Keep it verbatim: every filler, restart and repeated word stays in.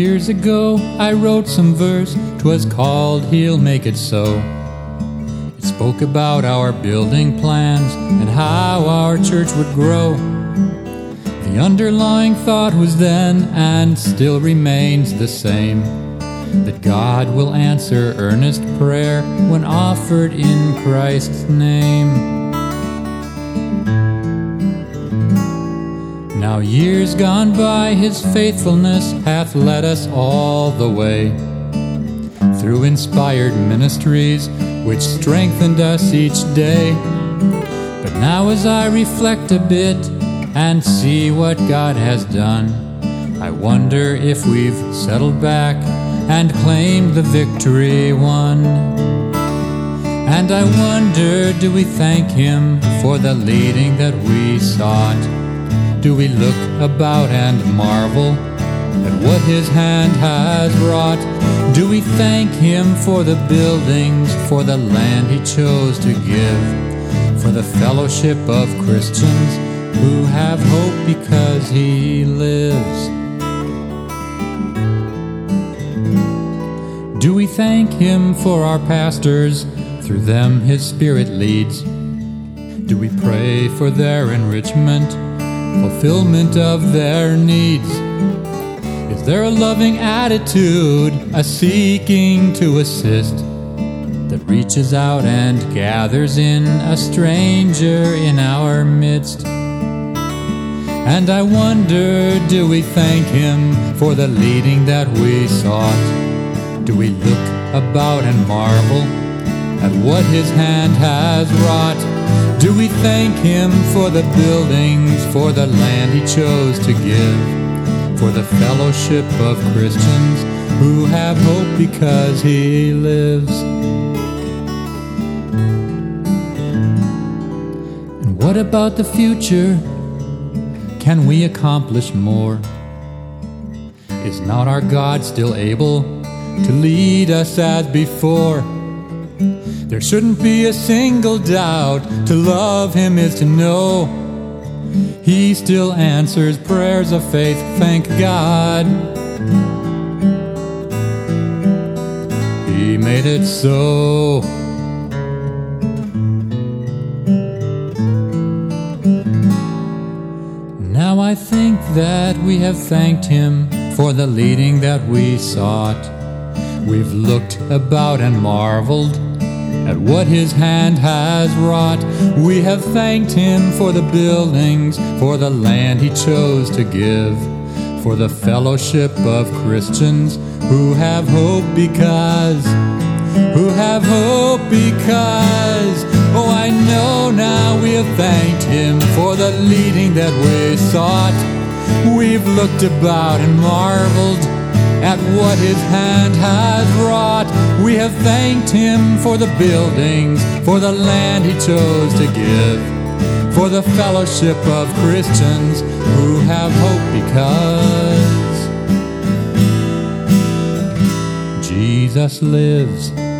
years ago I wrote some verse, 'twas called He'll Make It So. It spoke about our building plans and how our church would grow. The underlying thought was then and still remains the same, that God will answer earnest prayer when offered in Christ's name. Now years gone by, His faithfulness hath led us all the way, through inspired ministries which strengthened us each day. But now as I reflect a bit and see what God has done, I wonder if we've settled back and claimed the victory won. And I wonder, do we thank Him for the leading that we sought? Do we look about and marvel at what His hand has wrought? Do we thank Him for the buildings, for the land He chose to give, for the fellowship of Christians who have hope because He lives? Do we thank Him for our pastors? Through them His Spirit leads. Do we pray for their enrichment, fulfillment of their needs? Is there a loving attitude, a seeking to assist, that reaches out and gathers in a stranger in our midst? And I wonder, do we thank Him for the leading that we sought? Do we look about and marvel at what His hand has wrought? Do we thank Him for the buildings, for the land He chose to give, for the fellowship of Christians who have hope because He lives? And what about the future? Can we accomplish more? Is not our God still able to lead us as before? There shouldn't be a single doubt. To love Him is to know He still answers prayers of faith, thank God. He made it so. Now I think that we have thanked Him for the leading that we sought. We've looked about and marveled at what His hand has wrought. We have thanked Him for the buildings, for the land He chose to give, for the fellowship of Christians who have hope because, who have hope because, oh, I know now we have thanked Him for the leading that we sought. We've looked about and marveled at what His hand has wrought. We have thanked Him for the buildings, for the land He chose to give, for the fellowship of Christians who have hope because Jesus lives.